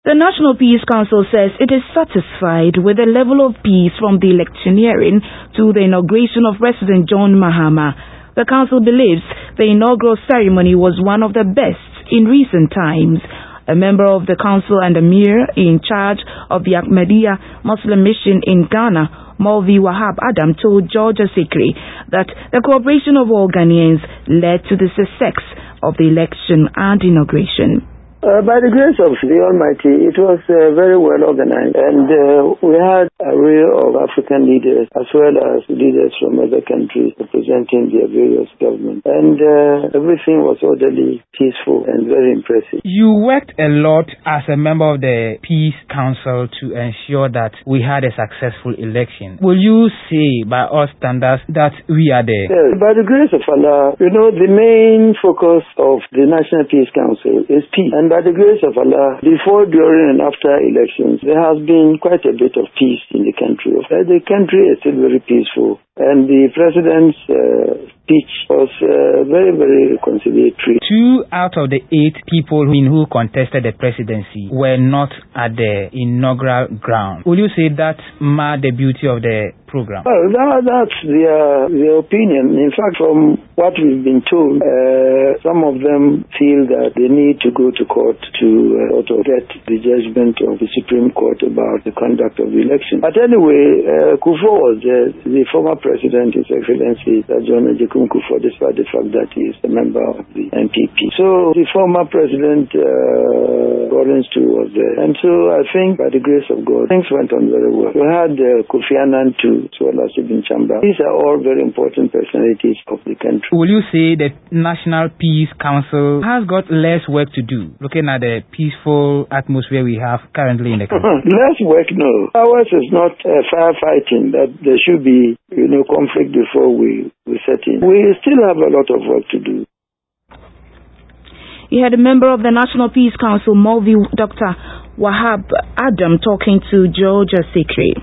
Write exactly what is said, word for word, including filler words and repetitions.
The National Peace Council says it is satisfied with the level of peace from the electioneering to the inauguration of President John Mahama. The council believes the inaugural ceremony was one of the best in recent times. A member of the council and emir in charge of the Ahmadiyya Muslim mission in Ghana, Maulvi Wahab Adam, told George Asikri that the cooperation of all Ghanaians led to the success of the election and inauguration. Uh, by the grace of the Almighty, it was uh, very well organized, and uh, we had a array of African leaders as well as leaders from other countries representing their various governments, and uh, everything was orderly, peaceful, and very impressive. You worked a lot as a member of the Peace Council to ensure that we had a successful election. Will you say, by all standards, that we are there? Yes, by the grace of Allah, you know, the main focus of the National Peace Council is peace. And by the grace of Allah, before, during, and after elections, there has been quite a bit of peace in the country. The country is still very peaceful, and the president's uh, speech was uh, very, very conciliatory. Two out of the eight people who, who contested the presidency were not at the inaugural ground. Will you say that marred the beauty of the program? Well, that, that's their, their opinion. In fact, from what we've been told, uh, some of them feel that they need to go to court to uh, to get the judgment of the Supreme Court about the conduct of the election. But anyway, uh, Kufuor was uh, the former president, His Excellency John Agyekum Kufuor, despite the fact that he is a member of the N P P. So the former president, uh, Rawlings too, was there. And so I think, by the grace of God, things went on very well. We had uh, Kofi Annan too, as well as Ibn Chamba. These are all very important personalities of the country. Will you say the National Peace Council has got less work to do, looking at the peaceful atmosphere we have currently in the country? Less work, no. Ours is not uh, firefighting, that there should be, you know, conflict before we, we set in. We still have a lot of work to do. You had a member of the National Peace Council, Maulvi Doctor Wahab Adam, talking to George Asikri.